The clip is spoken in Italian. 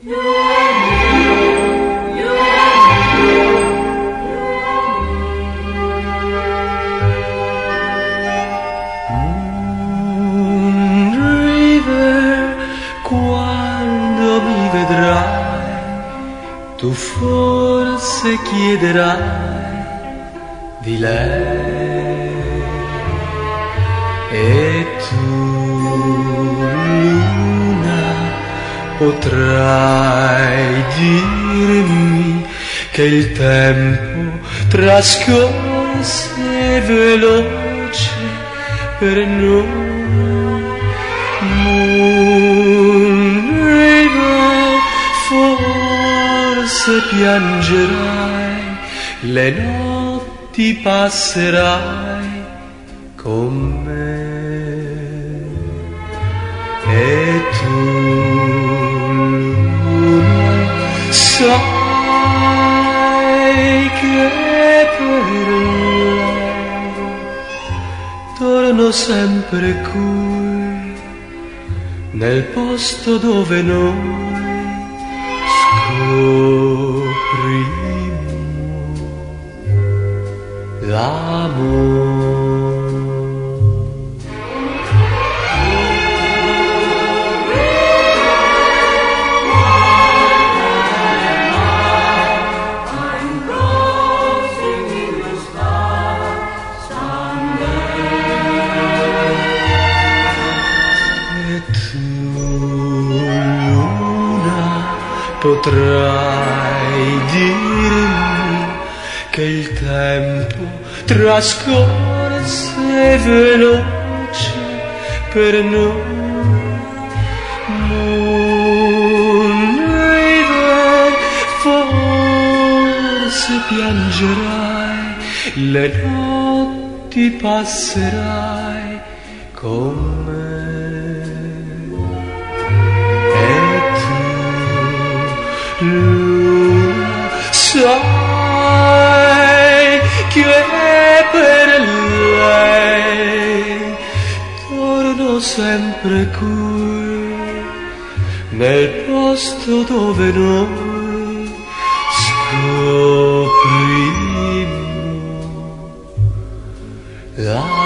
Quando mi vedrai, tu forse chiederai di lei, e tu, luna, potrai dirmi che il tempo trascorse veloce per noi. Forse piangerai, le notti passerai con me, e tu, luna, sai che per lei torno sempre qui, nel posto dove noi scoprimmo l'amore. Potrai dirmi che il tempo trascorse veloce per noi. Moon River, forse piangerai, le notti passerai con me. Luna, sai che per lei torno sempre qui, nel posto dove noi scoprimmo l'amore.